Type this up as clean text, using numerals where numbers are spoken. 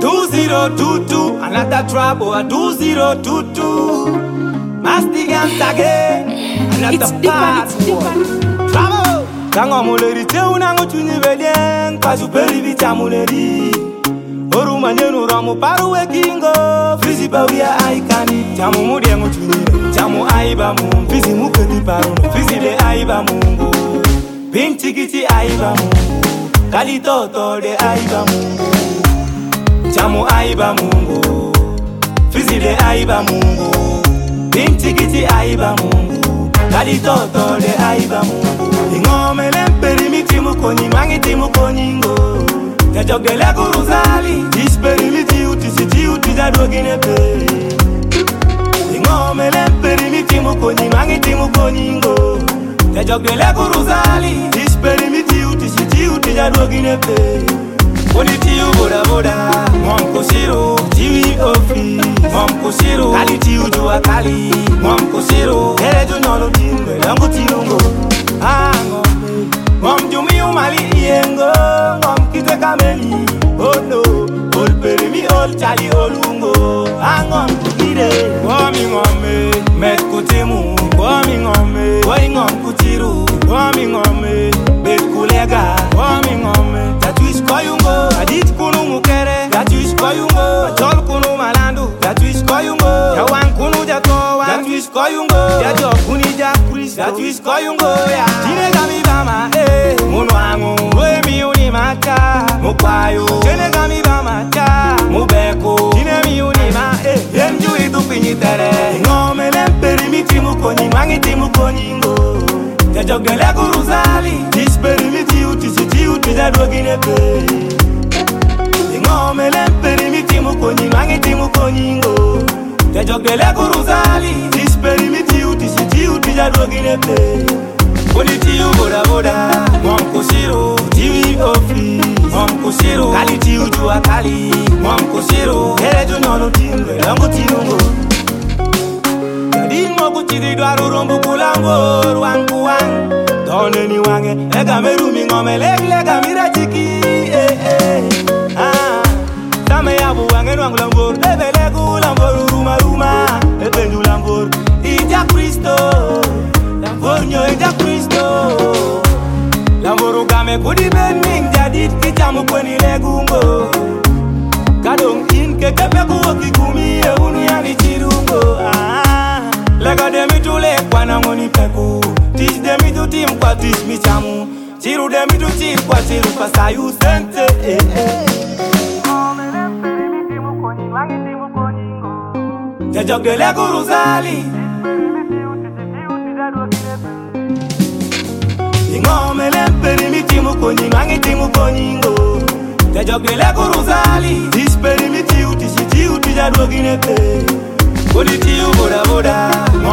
2022, another trouble, a 2022. Mastigant again, another part. Trouble. Tango muleri te unango chuni velien, kazu peri vita muleri. Oru manyenu ramu paru wekingo, fizi bawia aikani. Jamu mudiengo chuni, jamu aiba mungu. Fizi muketi paru, fizi le aiba mungu. Pinchi kiti aiba mungu, kali toto de aiba mungu. Jamu aiba mungu, fizi le aiba mungu. Pinchi kiti aiba mungu, kali toto de aiba mungu. Ingome lemperi miti mukoni, mangiti mukoningo. Jajogele kuruzali, isperi miti uti jadwagine pe. Ingome lemperi miti mukoni, mangiti mukoningo. Jajogele kuruzali, isperi miti uti jadwagine pe. Onitiu boda boda, mom koshiro, tiwi ofi, mom koshiro, kali tiu jua kali, mom koshiro, ere junyono timbe, langu tirungo, angome, mom jumi umali iengo, mom kite kameli, oh no, ol perimi ol chali olungo, angom kukide, wami ngome, met kutimu, wami ngome, wai ngom kutiru, wami ngome, bet kulega, wami ngome, tatuish koyungo, adit kunu mukere, tatuish koyungo, achol kunu malandu, tatuish koyungo, yawan kunu jatowa, tatuish koyungo, yajo kuni ja Kristo, tatuish koyungo, ya tine gami bama, munu angu, we mi uni maka, mukwayo, tine gami bama, cha, mubeko, tine mi uni ma, yenju itu pinyitere, ngome lemperi miti mukoni, mangiti mukoningo, jajogele kuruzali, isperi miti uti jadwagine pe. Ingome lemperi miti mukoni, mangiti mukoningo. Jajogele kuruzali, isperi miti uti jadwagine pe. Onitiu boda boda, mom koshiro, tiwi ofi, mom koshiro, kali tiu jua kali, mom koshiro, ere junyono timbe, langu tirungo. Dingo kuchiri dwaru rombu kulango, wangu wang. Done ni wange, ega meru mingome lega mira chiki, Tame yabu wange wangu lambor, ebe legu lambor ruma, ebe nyu lambor, ija Kristo, lambor nyo ija Kristo. Lambor ugame kudi bening jadit kichamu kweni legungo. Kadong in kekepe kuwa kikumi e unu yani chirungo, Lega demi tu le kwa na ngoni peku. Teach demi tu tim kwa teach mi chamu. Chiru demi tu chir kwa chiru kwa sayu sente. Jajogele kuruzali. Ingome lemperi miti mukoni, mangiti mukoningo. Jajogele kuruzali. Isperi miti uti jadwagine pe. Onitiu boda boda,